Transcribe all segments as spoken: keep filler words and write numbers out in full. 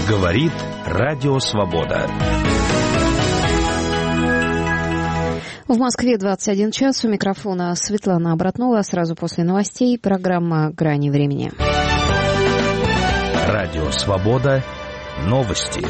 Говорит Радио Свобода. В Москве двадцать один час. У микрофона Светлана Обратнова. Сразу после новостей программа «Грани времени». Радио Свобода. Новости.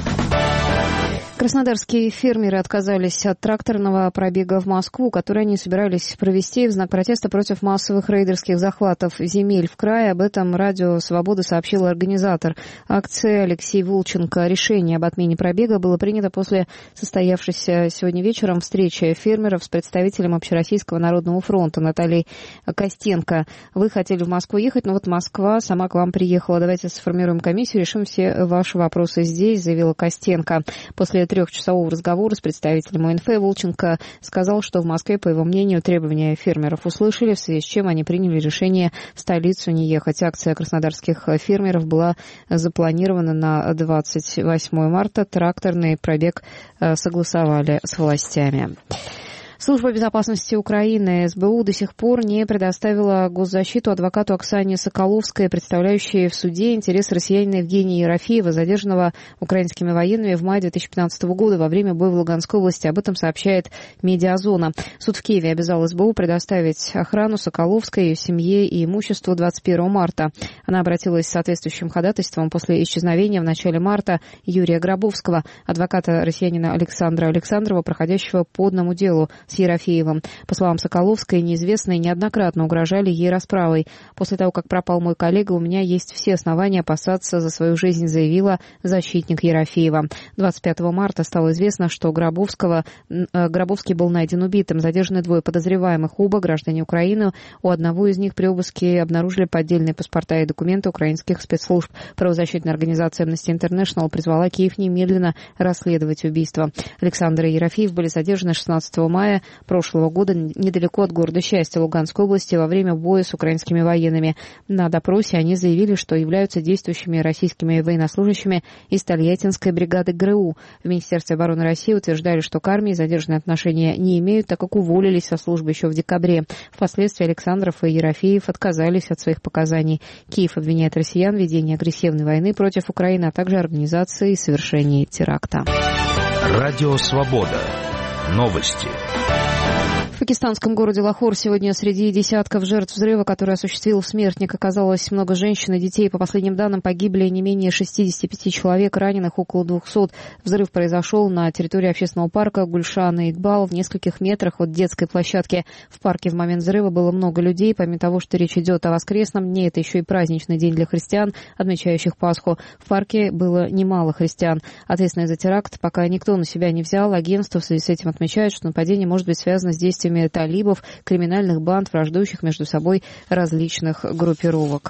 Краснодарские фермеры отказались от тракторного пробега в Москву, который они собирались провести в знак протеста против массовых рейдерских захватов земель в крае. Об этом Радио Свобода сообщил организатор акции Алексей Волченко. Решение об отмене пробега было принято после состоявшейся сегодня вечером встречи фермеров с представителем Общероссийского народного фронта Натальей Костенко. Вы хотели в Москву ехать, но вот Москва сама к вам приехала. Давайте сформируем комиссию, решим все ваши вопросы здесь, заявила Костенко. После трехчасового разговора с представителем ОНФ Волченко сказал, что в Москве, по его мнению, требования фермеров услышали, в связи с чем они приняли решение в столицу не ехать. Акция краснодарских фермеров была запланирована на двадцать восьмое марта. Тракторный пробег согласовали с властями. Служба безопасности Украины, эс бэ у, до сих пор не предоставила госзащиту адвокату Оксане Соколовской, представляющей в суде интересы россиянина Евгения Ерофеева, задержанного украинскими военными в мае две тысячи пятнадцатого года во время боя в Луганской области. Об этом сообщает «Медиазона». Суд в Киеве обязал эс бэ у предоставить охрану Соколовской, ее семье и имуществу двадцать первого марта. Она обратилась с соответствующим ходатайством после исчезновения в начале марта Юрия Гробовского, адвоката россиянина Александра Александрова, проходящего по одному делу с Ерофеевым. По словам Соколовской, неизвестные неоднократно угрожали ей расправой. «После того, как пропал мой коллега, у меня есть все основания опасаться за свою жизнь», заявила защитник Ерофеева. двадцать пятого марта стало известно, что Гробовского, Гробовский был найден убитым. Задержаны двое подозреваемых, оба граждане Украины. У одного из них при обыске обнаружили поддельные паспорта и документы украинских спецслужб. Правозащитная организация Amnesty International призвала Киев немедленно расследовать убийство. Александр и Ерофеев были задержаны шестнадцатого мая прошлого года недалеко от города Счастья Луганской области во время боя с украинскими военными. На допросе они заявили, что являются действующими российскими военнослужащими из Тольяттинской бригады гэ рэ у. В Министерстве обороны России утверждали, что к армии задержанные отношения не имеют, так как уволились со службы еще в декабре. Впоследствии Александров и Ерофеев отказались от своих показаний. Киев обвиняет россиян в ведении агрессивной войны против Украины, а также организации и совершении теракта. Радио Свобода. Новости. В пакистанском городе Лахор сегодня среди десятков жертв взрыва, который осуществил смертник, оказалось много женщин и детей. По последним данным, погибли не менее шестьдесят пять человек, раненых около двухсот. Взрыв произошел на территории общественного парка Гульшан и Игбал в нескольких метрах от детской площадки. В парке в момент взрыва было много людей. Помимо того, что речь идет о воскресном дне, это еще и праздничный день для христиан, отмечающих Пасху. В парке было немало христиан. Ответственность за теракт пока никто на себя не взял. Агентство в связи с этим отмечает, что нападение может быть связано с действиями талибов, криминальных банд, враждующих между собой различных группировок.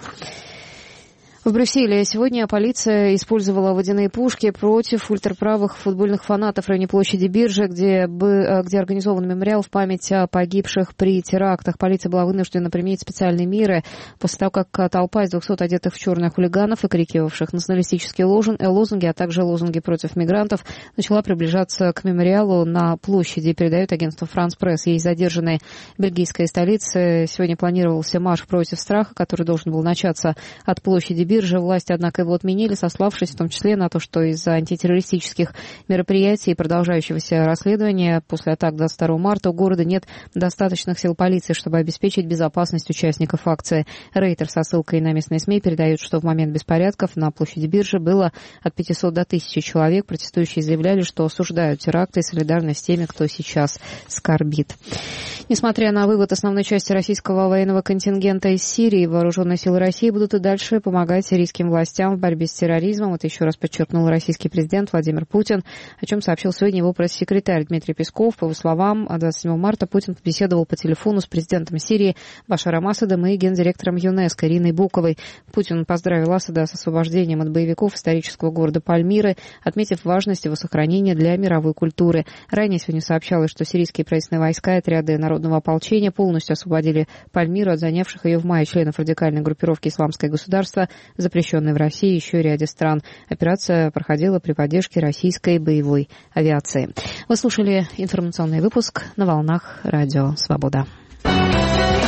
В Брюсселе сегодня полиция использовала водяные пушки против ультраправых футбольных фанатов в районе площади Биржа, где, где организован мемориал в память о погибших при терактах. Полиция была вынуждена применить специальные меры после того, как толпа из двухсот одетых в черное хулиганов, выкрикивавших националистические лозунги, а также лозунги против мигрантов, начала приближаться к мемориалу на площади, передает агентство «Франс Пресс». Ей задержанной бельгийской столице сегодня планировался марш против страха, который должен был начаться от площади Биржа. Биржа. Власти, однако, его отменили, сославшись в том числе на то, что из-за антитеррористических мероприятий и продолжающегося расследования после атак двадцать второго марта у города нет достаточных сил полиции, чтобы обеспечить безопасность участников акции. Рейтер со ссылкой на местные СМИ передает, что в момент беспорядков на площади Биржи было от пятисот до тысячи человек. Протестующие заявляли, что осуждают теракты и солидарны с теми, кто сейчас скорбит. Несмотря на вывод основной части российского военного контингента из Сирии, вооруженные силы России будут и дальше помогать сирийским властям в борьбе с терроризмом. Это еще раз подчеркнул российский президент Владимир Путин, о чем сообщил сегодня его пресс-секретарь Дмитрий Песков. По его словам, двадцать седьмого марта Путин побеседовал по телефону с президентом Сирии Башаром Асадом и гендиректором ЮНЕСКО Ириной Буковой. Путин поздравил Асада с освобождением от боевиков исторического города Пальмиры, отметив важность его сохранения для мировой культуры. Ранее сегодня сообщалось, что сирийские правительственные войска и отряды народного ополчения полностью освободили Пальмиру от занявших ее в мае членов радикальной группировки «Исламское государство», запрещенной в России и еще ряде стран. Операция проходила при поддержке российской боевой авиации. Вы слушали информационный выпуск на волнах Радио Свобода.